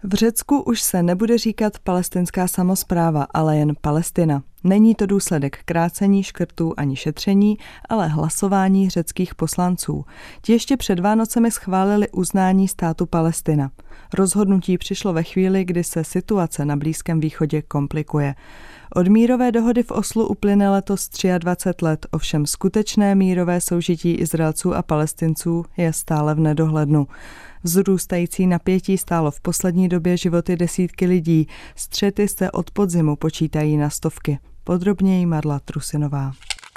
V Řecku už se nebude říkat palestinská samospráva, ale jen Palestina. Není to důsledek krácení, škrtů ani šetření, ale hlasování řeckých poslanců. Ti ještě před Vánocemi schválili uznání státu Palestina. Rozhodnutí přišlo ve chvíli, kdy se situace na Blízkém východě komplikuje. Od mírové dohody v Oslu uplyne letos 23 let, ovšem skutečné mírové soužití Izraelců a Palestinců je stále v nedohlednu. Vzrůstající napětí stálo v poslední době životy desítky lidí. Střety se od podzimu počítají na stovky. Podrobněji Marla Trusinová.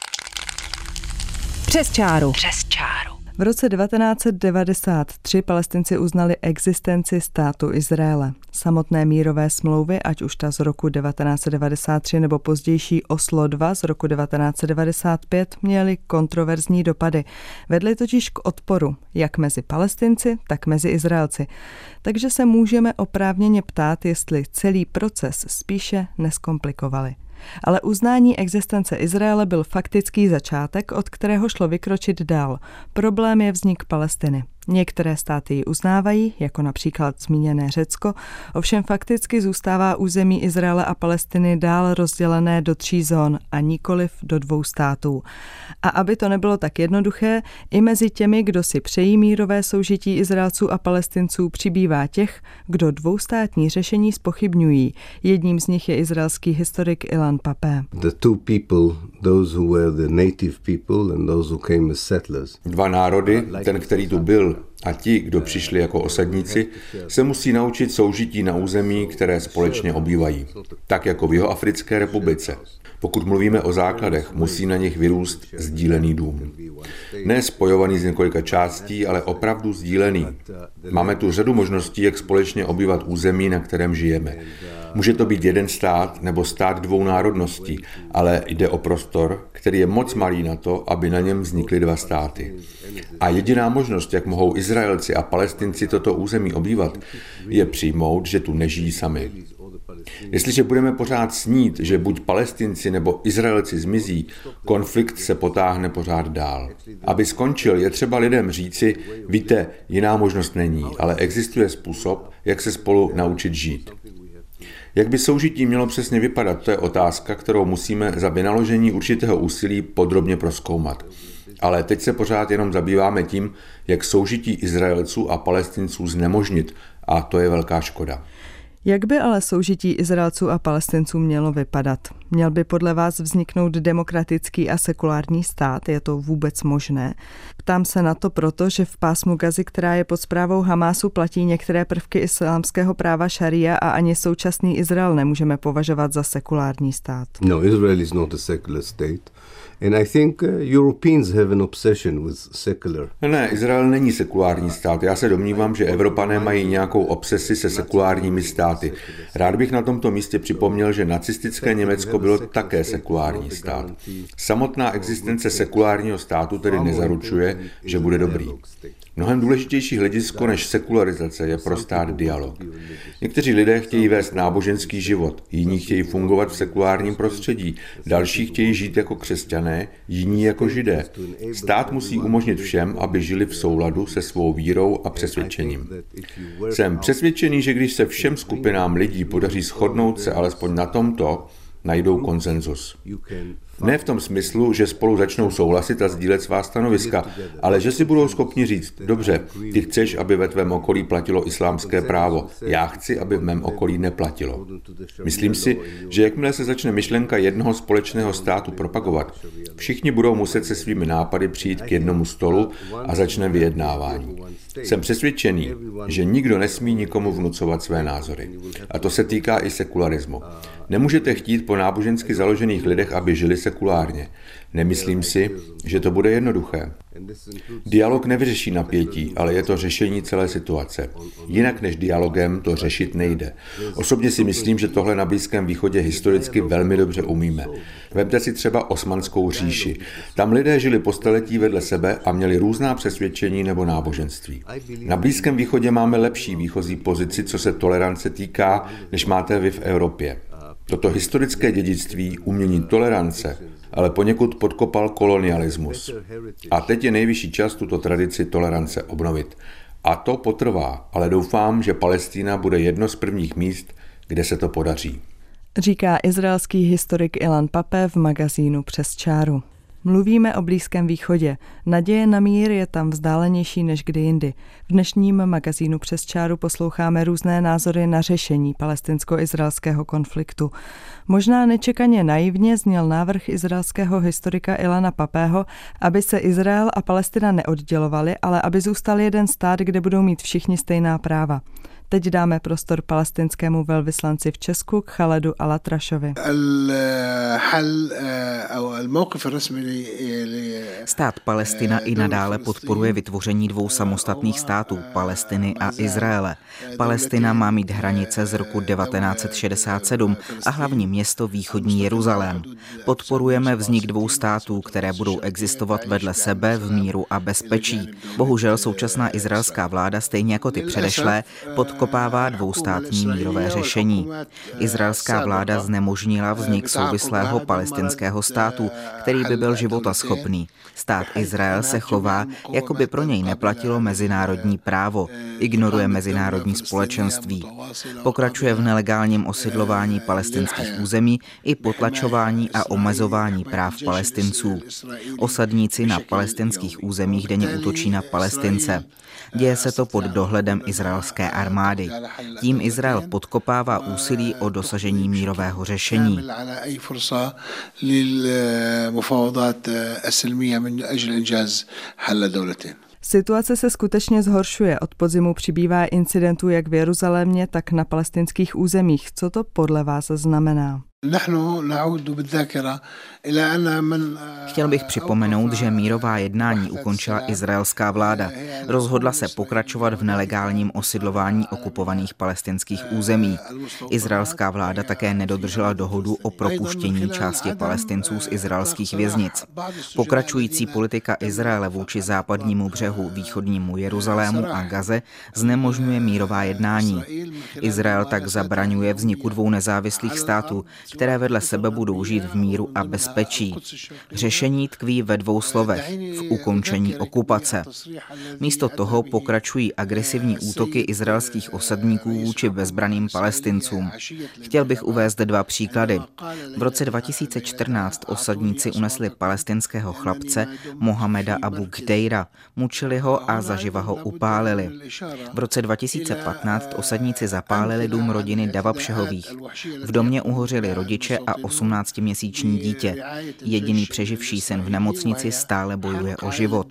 Přes čáru. V roce 1993 Palestinci uznali existenci státu Izraele. Samotné mírové smlouvy, ať už ta z roku 1993 nebo pozdější Oslo II z roku 1995, měly kontroverzní dopady. Vedly totiž k odporu, jak mezi Palestinci, tak mezi Izraelci. Takže se můžeme oprávněně ptát, jestli celý proces spíše neskomplikovali. Ale uznání existence Izraele byl faktický začátek, od kterého šlo vykročit dál. Problém je vznik Palestiny. Některé státy ji uznávají, jako například zmíněné Řecko, ovšem fakticky zůstává území Izraele a Palestiny dál rozdělené do 3 zón a nikoliv do 2 států. A aby to nebylo tak jednoduché, i mezi těmi, kdo si přejí mírové soužití Izraelců a Palestinců, přibývá těch, kdo dvoustátní řešení zpochybňují. Jedním z nich je izraelský historik Ilan Pappé. Dva národy, ten, který tu byl, a ti, kdo přišli jako osadníci, se musí naučit soužití na území, které společně obývají. Tak jako v Jihoafrické republice. Pokud mluvíme o základech, musí na nich vyrůst sdílený dům. Ne spojovaný z několika částí, ale opravdu sdílený. Máme tu řadu možností, jak společně obývat území, na kterém žijeme. Může to být jeden stát nebo stát 2 národností, ale jde o prostor, který je moc malý na to, aby na něm vznikly 2 státy. A jediná možnost, jak mohou Izraelci a Palestinci toto území obývat, je přijmout, že tu nežijí sami. Jestliže budeme pořád snít, že buď Palestinci nebo Izraelci zmizí, konflikt se potáhne pořád dál. Aby skončil, je třeba lidem říci, víte, jiná možnost není, ale existuje způsob, jak se spolu naučit žít. Jak by soužití mělo přesně vypadat, to je otázka, kterou musíme za vynaložení určitého úsilí podrobně prozkoumat. Ale teď se pořád jenom zabýváme tím, jak soužití Izraelců a Palestinců znemožnit, a to je velká škoda. Jak by ale soužití Izraelců a Palestinců mělo vypadat? Měl by podle vás vzniknout demokratický a sekulární stát? Je to vůbec možné? Ptám se na to proto, že v pásmu Gazy, která je pod správou Hamásu, platí některé prvky islámského práva šaria a ani současný Izrael nemůžeme považovat za sekulární stát. No, Israel is not a secular state. And I think Europeans have an obsession with secular. Ne, Izrael není sekulární stát. Já se domnívám, že Evropané mají nějakou obsesi se sekulárními státy. Rád bych na tomto místě připomněl, že nacistické Německo bylo také sekulární stát. Samotná existence sekulárního státu tedy nezaručuje, že bude dobrý. Mnohem důležitější hledisko než sekularizace je pro stát dialog. Někteří lidé chtějí vést náboženský život, jiní chtějí fungovat v sekulárním prostředí, další chtějí žít jako křesťané, jiní jako židé. Stát musí umožnit všem, aby žili v souladu se svou vírou a přesvědčením. Jsem přesvědčený, že když se všem skupinám lidí podaří shodnout se alespoň na tomto, najdou konsenzus. Ne v tom smyslu, že spolu začnou souhlasit a sdílet svá stanoviska, ale že si budou schopni říct, dobře, ty chceš, aby ve tvém okolí platilo islámské právo, já chci, aby v mém okolí neplatilo. Myslím si, že jakmile se začne myšlenka jednoho společného státu propagovat, všichni budou muset se svými nápady přijít k jednomu stolu a začne vyjednávání. Jsem přesvědčený, že nikdo nesmí nikomu vnucovat své názory. A to se týká i sekularismu. Nemůžete chtít po nábožensky založených lidech, aby žili sekulárně. Nemyslím si, že to bude jednoduché. Dialog nevyřeší napětí, ale je to řešení celé situace. Jinak než dialogem to řešit nejde. Osobně si myslím, že tohle na Blízkém východě historicky velmi dobře umíme. Vemte si třeba Osmanskou říši. Tam lidé žili po staletí vedle sebe a měli různá přesvědčení nebo náboženství. Na Blízkém východě máme lepší výchozí pozici, co se tolerance týká, než máte vy v Evropě. Toto historické dědictví, umění tolerance, ale poněkud podkopal kolonialismus. A teď je nejvyšší čas tuto tradici tolerance obnovit. A to potrvá, ale doufám, že Palestina bude jedno z prvních míst, kde se to podaří. Říká izraelský historik Ilan Pappé v magazínu Přes čáru. Mluvíme o Blízkém východě. Naděje na mír je tam vzdálenější než kdy jindy. V dnešním magazínu Přes čáru posloucháme různé názory na řešení palestinsko-izraelského konfliktu. Možná nečekaně naivně zněl návrh izraelského historika Ilana Pappého, aby se Izrael a Palestina neoddělovali, ale aby zůstal jeden stát, kde budou mít všichni stejná práva. Teď dáme prostor palestinskému velvyslanci v Česku Khaledu Alatrašovi. Stát Palestina i nadále podporuje vytvoření dvou samostatných států, Palestiny a Izraele. Palestina má mít hranice z roku 1967 a hlavní město východní Jeruzalém. Podporujeme vznik dvou států, které budou existovat vedle sebe v míru a bezpečí. Bohužel současná izraelská vláda, stejně jako ty předešlé, podkopává dvoustátní mírové řešení. Izraelská vláda znemožnila vznik souvislého palestinského státu, který by byl životaschopný. Stát Izrael se chová, jako by pro něj neplatilo mezinárodní právo, ignoruje mezinárodní společenství. Pokračuje v nelegálním osidlování palestinských území i potlačování a omezování práv Palestinců. Osadníci na palestinských územích denně útočí na Palestince. Děje se to pod dohledem izraelské armády. Tím Izrael podkopává úsilí o dosažení mírového řešení. Situace se skutečně zhoršuje. Od podzimu přibývá incidentů jak v Jeruzalémě, tak na palestinských územích. Co to podle vás znamená? Chtěl bych připomenout, že mírová jednání ukončila izraelská vláda. Rozhodla se pokračovat v nelegálním osidlování okupovaných palestinských území. Izraelská vláda také nedodržela dohodu o propuštění části Palestinců z izraelských věznic. Pokračující politika Izraele vůči západnímu břehu, východnímu Jeruzalému a Gaze znemožňuje mírová jednání. Izrael tak zabraňuje vzniku dvou nezávislých států, které vedle sebe budou žít v míru a bezpečí. Řešení tkví ve dvou slovech: v ukončení okupace. Místo toho pokračují agresivní útoky izraelských osadníků vůči bezbranným Palestincům. Chtěl bych uvést dva příklady. V roce 2014 osadníci unesli palestinského chlapce Mohameda Abu Gdeira, mučili ho a zaživa ho upálili. V roce 2015 osadníci zapálili dům rodiny Davabšehových. V domě uhořili rodiče a 18měsíční dítě. Jediný přeživší syn v nemocnici stále bojuje o život.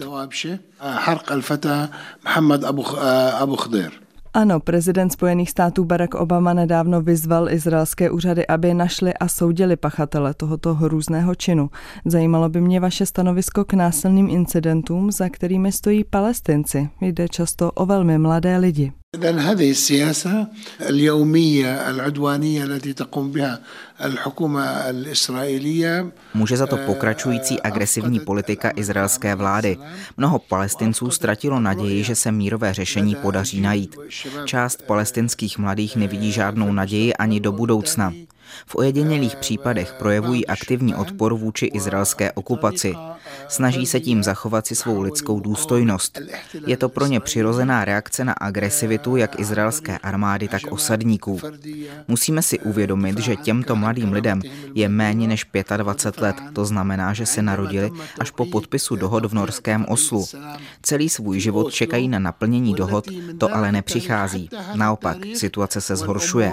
Ano, prezident Spojených států Barack Obama nedávno vyzval izraelské úřady, aby našli a soudili pachatele tohoto hrůzného činu. Zajímalo by mě vaše stanovisko k násilným incidentům, za kterými stojí Palestinci. Jde často o velmi mladé lidi. لأن هذه السياسة اليومية العدوانية التي تقوم بها الحكومة الإسرائيلية. Může za to pokračující agresivní politika izraelské vlády. Mnoho Palestinců ztratilo naději, že se mírové řešení podaří najít. Část palestinských mladých nevidí žádnou naději ani do budoucna. V ojedinělých případech projevují aktivní odpor vůči izraelské okupaci. Snaží se tím zachovat si svou lidskou důstojnost. Je to pro ně přirozená reakce na agresivitu jak izraelské armády, tak osadníků. Musíme si uvědomit, že těmto mladým lidem je méně než 25 let. To znamená, že se narodili až po podpisu dohod v norském Oslu. Celý svůj život čekají na naplnění dohod, to ale nepřichází. Naopak, situace se zhoršuje.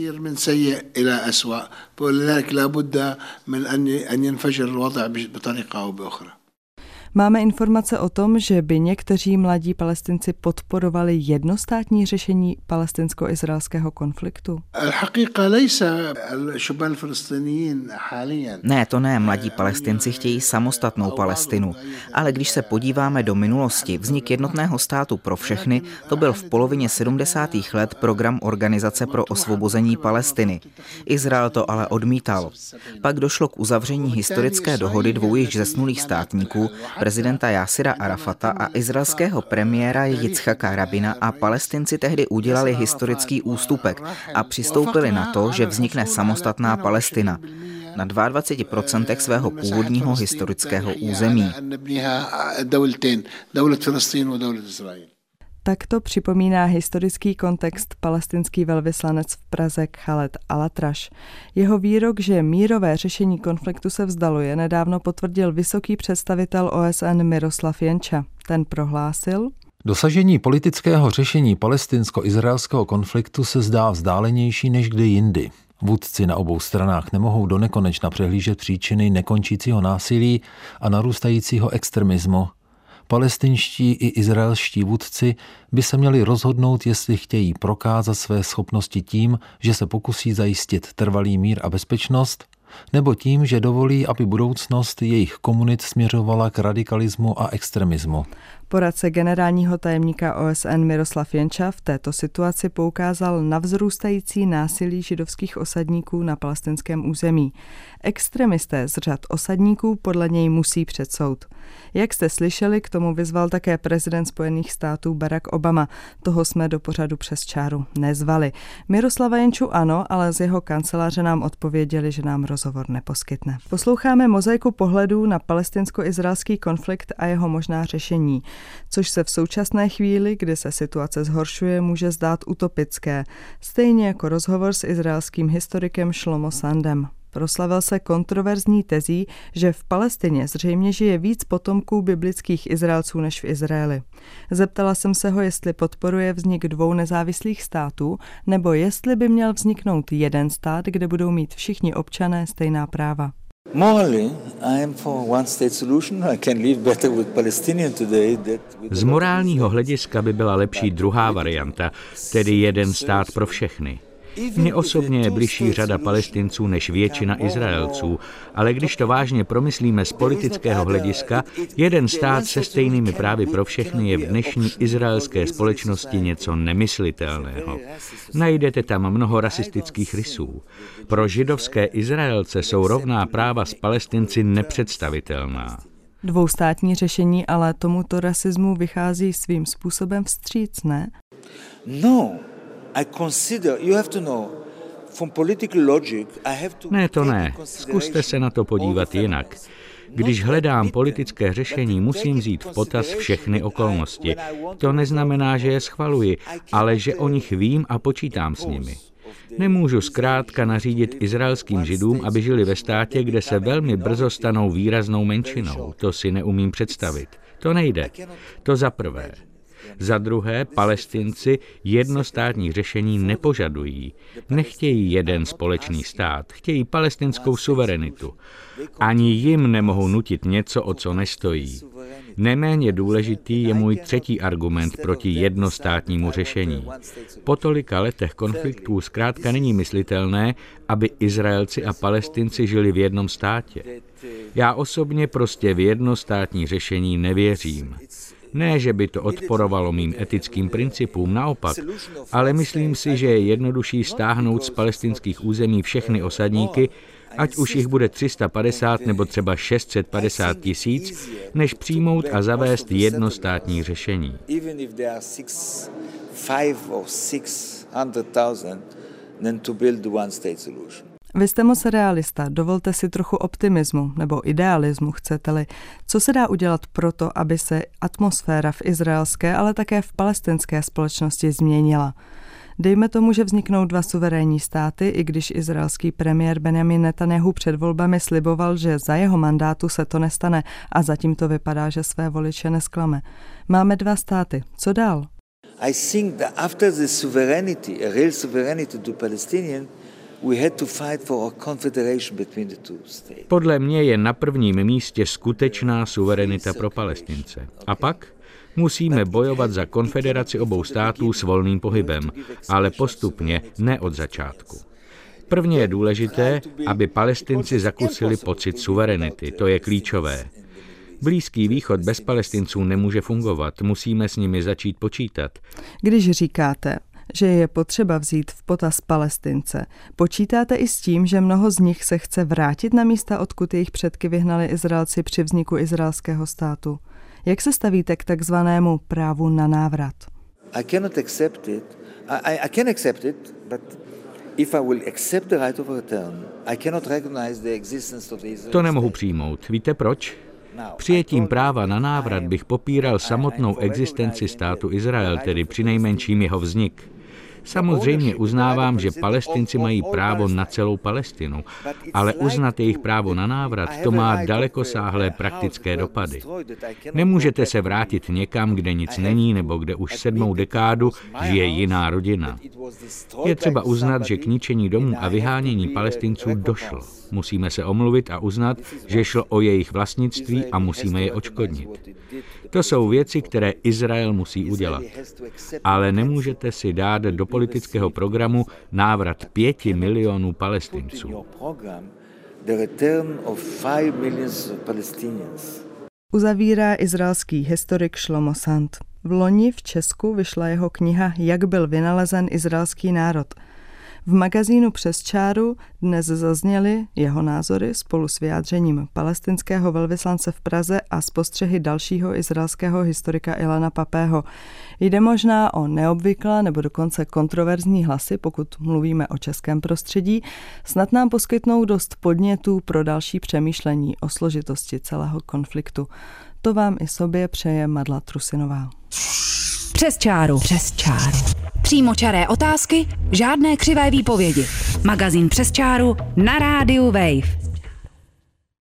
ولذلك لا بد من أن ينفجر الوضع بطريقة أو بأخرى. Máme informace o tom, že by někteří mladí Palestinci podporovali jednostátní řešení palestinsko-izraelského konfliktu? Ne, to ne. Mladí Palestinci chtějí samostatnou Palestinu. Ale když se podíváme do minulosti, vznik jednotného státu pro všechny, to byl v polovině 70. let program Organizace pro osvobození Palestiny. Izrael to ale odmítal. Pak došlo k uzavření historické dohody dvou již zesnulých státníků, prezidenta Jásira Arafata a izraelského premiéra Jicchaka Rabina, a Palestinci tehdy udělali historický ústupek a přistoupili na to, že vznikne samostatná Palestina na 22% svého původního historického území. Takto připomíná historický kontext palestinský velvyslanec v Praze Khaled Alatraš. Jeho výrok, že mírové řešení konfliktu se vzdaluje, nedávno potvrdil vysoký představitel OSN Miroslav Jenča. Ten prohlásil: Dosažení politického řešení palestinsko-izraelského konfliktu se zdá vzdálenější než kdy jindy. Vůdci na obou stranách nemohou donekonečna přehlížet příčiny nekončícího násilí a narůstajícího extremismu. Palestinští i izraelští vůdci by se měli rozhodnout, jestli chtějí prokázat své schopnosti tím, že se pokusí zajistit trvalý mír a bezpečnost, nebo tím, že dovolí, aby budoucnost jejich komunit směřovala k radikalismu a extremismu. Poradce generálního tajemníka OSN Miroslav Jenča v této situaci poukázal na vzrůstající násilí židovských osadníků na palestinském území. Extremisté z řad osadníků podle něj musí před soud. Jak jste slyšeli, k tomu vyzval také prezident Spojených států Barack Obama. Toho jsme do pořadu Přes čáru nezvali. Miroslava Jenču ano, ale z jeho kanceláře nám odpověděli, že nám rozhovor neposkytne. Posloucháme mozaiku pohledů na palestinsko-izraelský konflikt a jeho možná řešení, což se v současné chvíli, kdy se situace zhoršuje, může zdát utopické, stejně jako rozhovor s izraelským historikem Shlomo Sandem. Proslavil se kontroverzní tezí, že v Palestině zřejmě žije víc potomků biblických Izraelců než v Izraeli. Zeptala jsem se ho, jestli podporuje vznik 2 nezávislých států, nebo jestli by měl vzniknout jeden stát, kde budou mít všichni občané stejná práva. Z morálního hlediska by byla lepší druhá varianta, tedy jeden stát pro všechny. Mně osobně je bližší řada Palestinců než většina Izraelců, ale když to vážně promyslíme z politického hlediska, jeden stát se stejnými právy pro všechny je v dnešní izraelské společnosti něco nemyslitelného. Najdete tam mnoho rasistických rysů. Pro židovské Izraelce jsou rovná práva s Palestinci nepředstavitelná. Dvoustátní řešení ale tomuto rasismu vychází svým způsobem vstříc, ne? Ne, to ne. Zkuste se na to podívat jinak. Když hledám politické řešení, musím vzít v potaz všechny okolnosti. To neznamená, že je schvaluji, ale že o nich vím a počítám s nimi. Nemůžu zkrátka nařídit izraelským Židům, aby žili ve státě, kde se velmi brzo stanou výraznou menšinou. To si neumím představit. To nejde. To za prvé. Za druhé, Palestinci jednostátní řešení nepožadují. Nechtějí jeden společný stát, chtějí palestinskou suverenitu. Ani jim nemohou nutit něco, o co nestojí. Neméně důležitý je můj třetí argument proti jednostátnímu řešení. Po tolika letech konfliktů zkrátka není myslitelné, aby Izraelci a Palestinci žili v jednom státě. Já osobně prostě v jednostátní řešení nevěřím. Ne, že by to odporovalo mým etickým principům, naopak, ale myslím si, že je jednodušší stáhnout z palestinských území všechny osadníky, ať už jich bude 350 nebo třeba 650 tisíc, než přijmout a zavést jednostátní řešení. Vy jste moc realista, dovolte si trochu optimismu, nebo idealismu, chcete-li. Co se dá udělat proto, aby se atmosféra v izraelské, ale také v palestinské společnosti změnila? Dejme tomu, že vzniknou 2 suverénní státy, i když izraelský premiér Benjamin Netanjahu před volbami sliboval, že za jeho mandátu se to nestane a zatím to vypadá, že své voliče nesklame. Máme 2 státy. Co dál? I think that after the sovereignty, a real sovereignty to Palestinian, podle mě je na prvním místě skutečná suverenita pro Palestince. A pak musíme bojovat za konfederaci obou států s volným pohybem, ale postupně, ne od začátku. Prvně je důležité, aby Palestinci zakusili pocit suverenity, to je klíčové. Blízký východ bez Palestinců nemůže fungovat, musíme s nimi začít počítat. Když říkáte, že je potřeba vzít v potaz Palestince, počítáte i s tím, že mnoho z nich se chce vrátit na místa, odkud jejich předky vyhnali Izraelci při vzniku izraelského státu? Jak se stavíte k takzvanému právu na návrat? I cannot accept it. I can accept it, but if I will accept the right of return, I cannot recognize the existence of Israel. To nemohu přijmout. Víte proč? Přijetím práva na návrat bych popíral samotnou existenci státu Izrael, tedy přinejmenším jeho vznik. Samozřejmě uznávám, že Palestinci mají právo na celou Palestinu, ale uznat jejich právo na návrat, to má dalekosáhlé praktické dopady. Nemůžete se vrátit někam, kde nic není, nebo kde už 7. dekádu žije jiná rodina. Je třeba uznat, že k ničení domů a vyhánění Palestinců došlo. Musíme se omluvit a uznat, že šlo o jejich vlastnictví a musíme je odškodnit. To jsou věci, které Izrael musí udělat. Ale nemůžete si dát do politického programu návrat 5 milionů Palestinců. Uzavírá izraelský historik Shlomo Sand. V loni v Česku vyšla jeho kniha Jak byl vynalezen izraelský národ. V magazínu Přes čáru dnes zazněly jeho názory spolu s vyjádřením palestinského velvyslance v Praze a s postřehy dalšího izraelského historika Ilana Papého. Jde možná o neobvyklé nebo dokonce kontroverzní hlasy, pokud mluvíme o českém prostředí, snad nám poskytnou dost podnětů pro další přemýšlení o složitosti celého konfliktu. To vám i sobě přeje Madla Trusinová. Přes čáru. Přes čáru. Přímočaré otázky, žádné křivé výpovědi. Magazín Přes čáru na rádiu Wave.